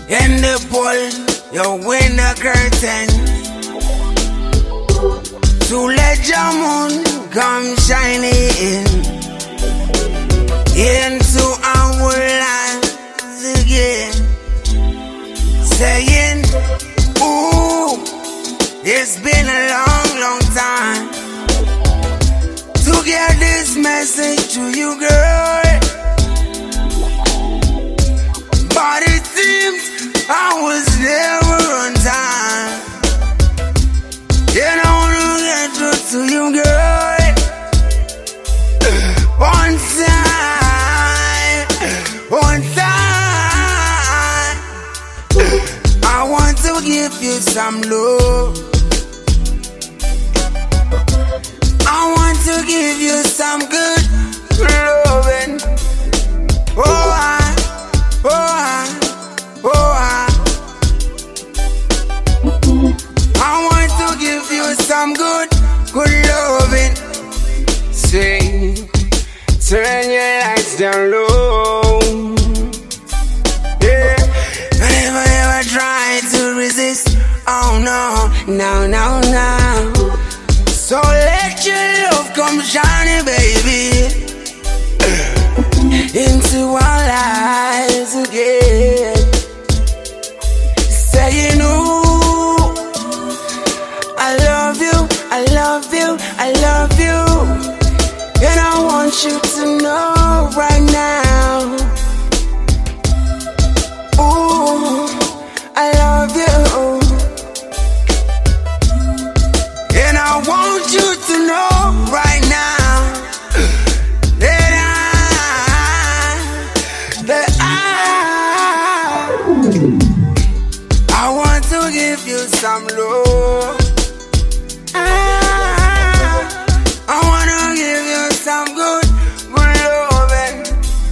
In the pool, you win the curtain to let your moon come shining into our lives again, saying, ooh, it's been a long, long time to get this message to you, girl. But it seems I was never on time. And I wanna get through to you, girl. One time, one time. I want to give you some love. I want to give you some good loving. Oh, I want to give you some good loving. Say, turn your lights down low. Yeah, never try to resist. Oh no, no, no, no. So let your love come shining, baby, into our lives again. Saying, ooh, I love you, I love you, I love you. And I want you to know right now. Ooh, I love you. And I want you to know right now that I want to give you some love. I wanna give you some good loving.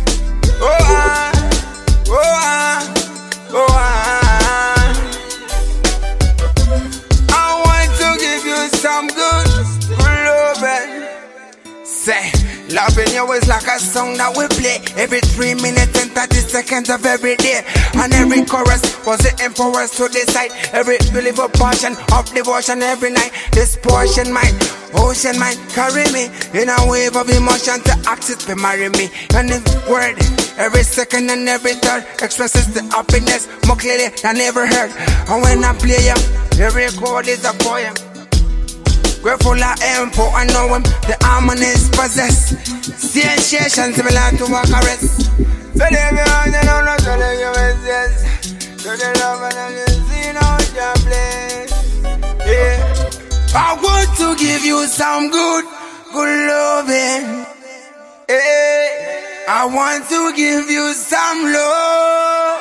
I want to give you some good loving. Say, loving you is like a song that we play every 3 minutes and 30 seconds of every day. And every chorus was the for us to decide. Every believable portion of devotion every night. This portion might, ocean might carry me in a wave of emotion to ask it to marry me. And the word, every second and every third expresses the happiness more clearly than ever heard. And when I play up, every chord is a poem. Grateful I am for I know him, the harmonies possess sensation similar to a caress. So leave me on the know, not telling you yes. So the love and the see now your place. Yeah, I want to give you some good loving. Yeah, I want to give you some love.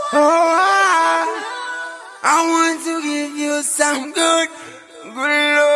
Oh, I want to give you some good love.